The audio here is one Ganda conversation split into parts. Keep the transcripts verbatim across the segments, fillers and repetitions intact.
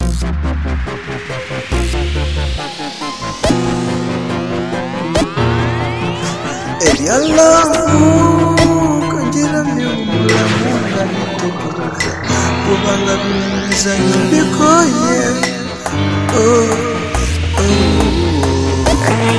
Elialamu kanjira miumula munga nitegereza kubanga bimuliza nyumbikoye. Oh, oh.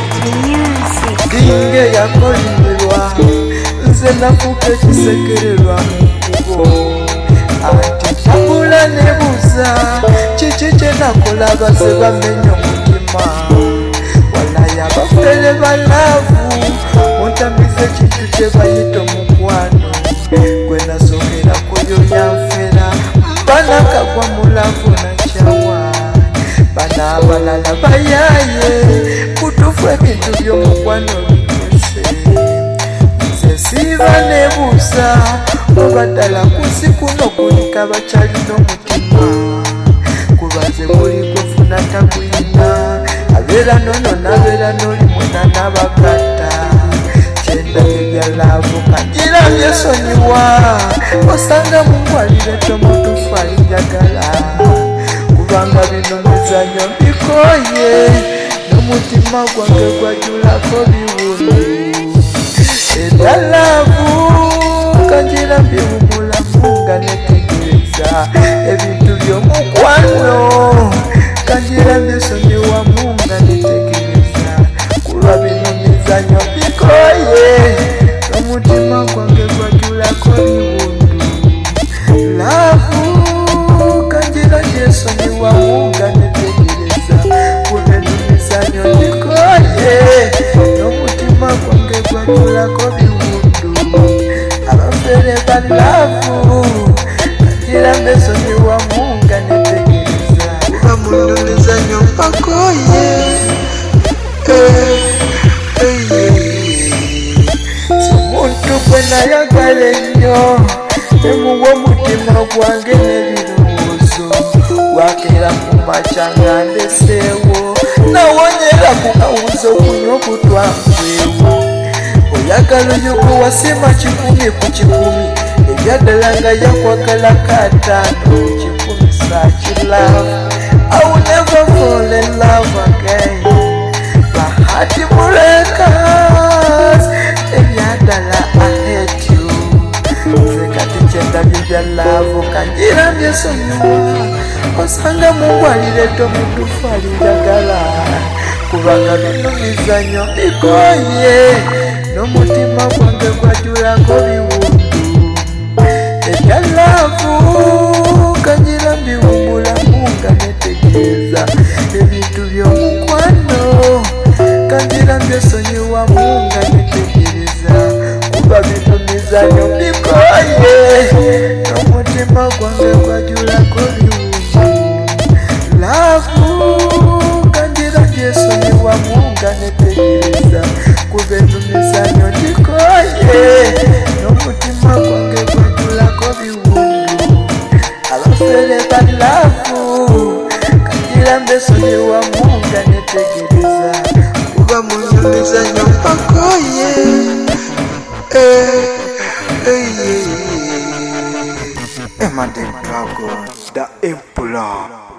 Dinge yakolimirwa nze nafuka ekisekererwa mukubo ati tabula nebuza kiki kyenakola baze bamenya omutima walayi abafere balavu muntamize ekintu kyebayita omukwano gwe nasokera kuyo yanfera mbanakagwa mulavu nakyawa bana abalala bayaye kutufu ebintu by'omukwano bikese nze siiba nebuusa oba ddala kunsi kuno kulika bakyalina omutima kubaze buli gwefuna taguyina abeera nono nabeera noli mwena nabagatta kyendabye byalaavu kanjira byesonyiwa osanga mungwalire tomutufu alinjagala kubanga bino mizanyo mbikoye n'omutima gwange gwajulako biwundu ebyalaavu kanjira mbiwumulamu nga netegereza ebintu by'omukwano kanjira byesonyiwamu nga netegereza kulwa bino mizanyo mbikoye n'omutima gwange gwajulako biwundu laavu kanjira byesonyiwamu nga netegereza kulwa bino mizanyo mbikoye n'omutima gwange gwajulako biwundu abafere balavu kanjira mbesonyiwamu nga netegereza kuba muno mizanyo mpakoye. Somuntu gwe nayagala ennyo nemuwa omutima gwange n'ebirowoozo wakeera ku makya nga ndeseewo nawonyera ku kawuzo kunywa okutwanveewo oyagala oyo gwe wasima kikumi ku kikumi ebyaddala nga yakwagala kataano kikumi sakilava I will never fall in love again. Bahati breakers ebyaddala I hate you nze kati kyendabye bya laavu kanjira byesonyiwa osanga mungwalire tomutufu alinjagala kubanga bino mizanyo mbikoye n'omutima gwange gwajulako biwundu ebyalaavu kanjira mbiwumulamu nga netegereza ebintu by'omukwano kanjira mbyesonyiwamu nga netegereza kuba bino mizanyo mbikoye n'omutima gwange gwajulako biwundu laavu kanjira byesonyiwamu nga netegereza kuba bino mizanyo mbikoye n'omutima gwange gwajulako biwundu abafere balavu kanjira mbesonyiwamu nga netegereza kuba muno mizanyo mpakoye. Emma the Dragon, the Emperor.